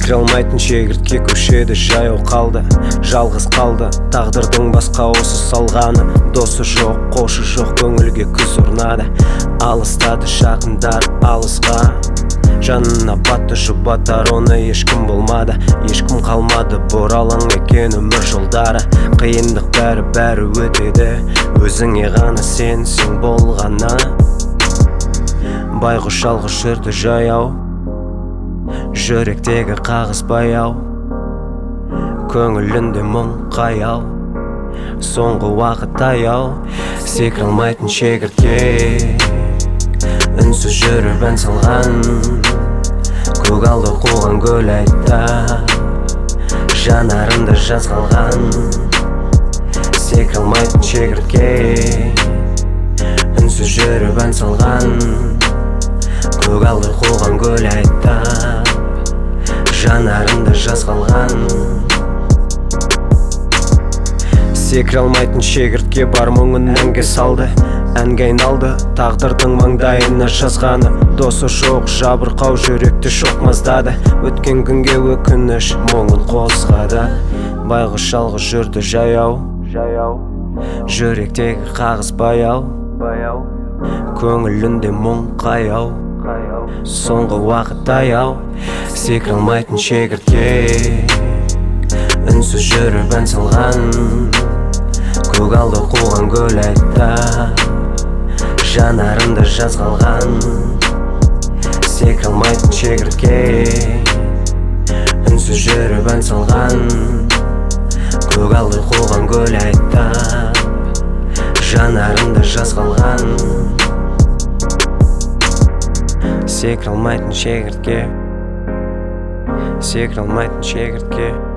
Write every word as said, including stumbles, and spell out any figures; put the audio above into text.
секіре алмайтын шегіртке көшеде жаяу қалды, жалғыз қалды. Тағдырдың басқа осы салғаны, досы жоқ, қошы жоқ, көңілге күз орнады. Алыстады жақындар алысқа, жанына батты жұбатар, оны ешкім болмады. Ешкім қалмады, бұралаң екен өмір жолдары. Қиындық бәрі бәрі өтеді, өзіңе ғана сенсің болғаны. Байғұс жалғыз жүрді жаяу, жүректегі қағыс баяу, көңілінде мұң қаяу, соңғы уақыт таяу. Секіре алмайтын шегіртке үнсіз жүріп ән салған, көгалды қуған гүл айтта, жанарында жаз қалған. Секіре алмайтын шегіртке үнсіз жүріп ән салған, көгалды қуған гүл айтта, жанарында жаз қалған. Секіре алмайтын шегіртке бар мұңын әнге салды, әнге айналды тағдырдың маңдайына жазғаны. Досы жоқ жабырқау жүректі шоқ маздады, өткен күнге өкініш мұңын қозғады. Байғұс жалғыз жүрді жаяу, жүректегі қағыс баяу, көңілінде мұң қаяу, соңғы уақыт таяу. Секіре алмайтын шегіртке үнсіз жүріп ән салған, көгалды қуған гүл айтта, жанарында жаз қалған. Секіре алмайтын шегіртке үнсіз жүріп ән салған, көгалды қуған гүл айтта, жанарында жаз қалған. Секіре алмайтын шегіртке, секіре алмайтын шегіртке.